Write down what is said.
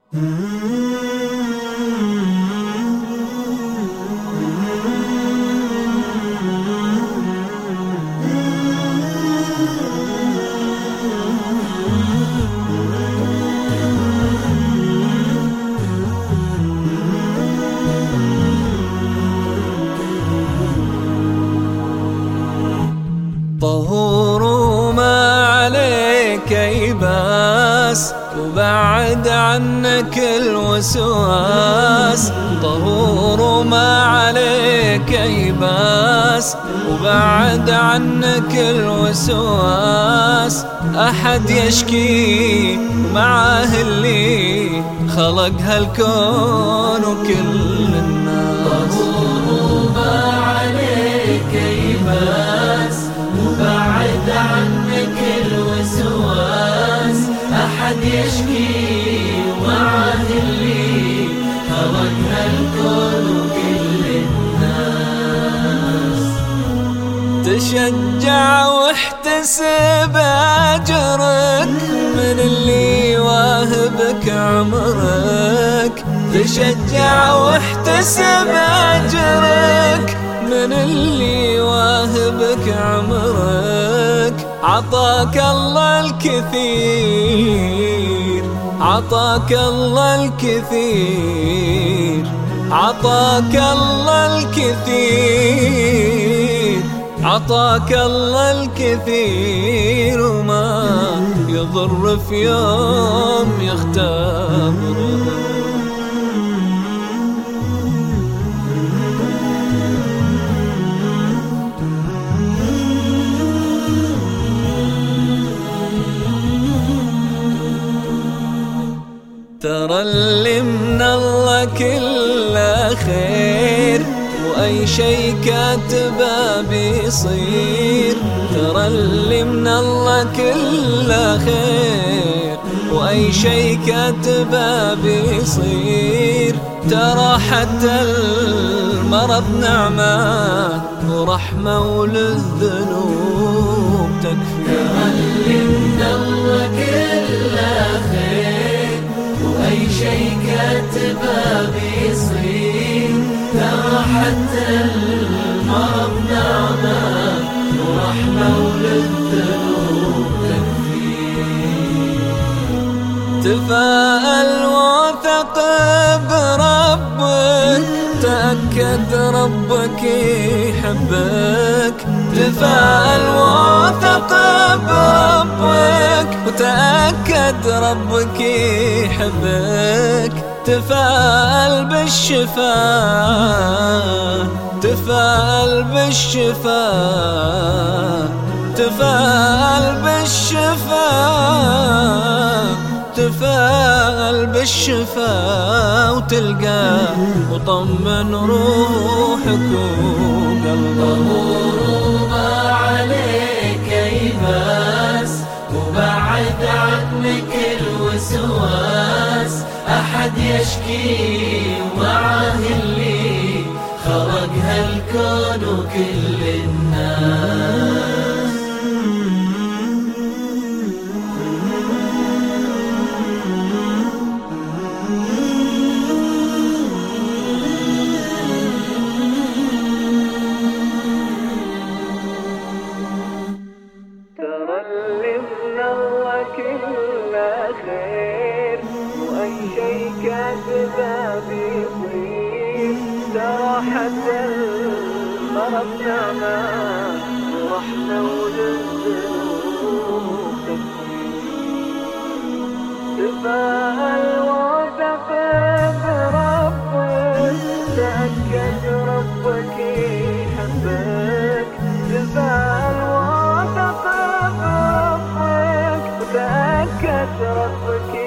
طهور وما عليك يباس، وبعد عنك الوسواس. طهور وما عليك يباس، وبعد عنك الوسواس. أحد يشكي معاه اللي خلق هالكون وكل الناس. طهور وما عليك يباس، وبعد عنك الوسواس. أحد يشكي معاه اللي خلق هالكون وكل الناس. تشجع واحتسب أجرك من اللي واهبك عمرك. تشجع واحتسب أجرك من اللي واهبك عمرك. عطاك الله الكثير، عطاك الله الكثير، عطاك الله الكثير، عطاك الله الكثير. وما يضر في يوم يختبر. ترى اللي من الله كله خير، وأي شي كاتبه بيصير. ترى اللي من الله كله خير، وأي شي كاتبه بيصير. ترى حتى المرض نعمة ورحمة وللذنوب تكفي. ترى اللي من الله كله خير، وأي شي كاتبه بيصير. ترى حتى المرض نعمة ورحمة وللذنوب تكفي. تفاءل وثق بربك، تأكد ربك يحبك. تفاءل وثق بربك، وتأكد ربك يحبك. تفاءل بالشفاء، تفاءل بالشفاء، تفاءل بالشفاء، تفاءل بالشفاء. وتلقى وطمن روحك وقلبك. طهور وما عليك يباس، وبعد عنك الوسواس. أحد يشكي معاه اللي خلق هالكون وكل الناس. ترى اللي من الله كله خير، وأي شي كاتبه بيصير. ترى حتى المرض نعمة ورحمة وللذنوب تكفي. تفاءل وثق بربك، تأكد ربك يحبك. تفاءل وثق بربك، وتأكد ربك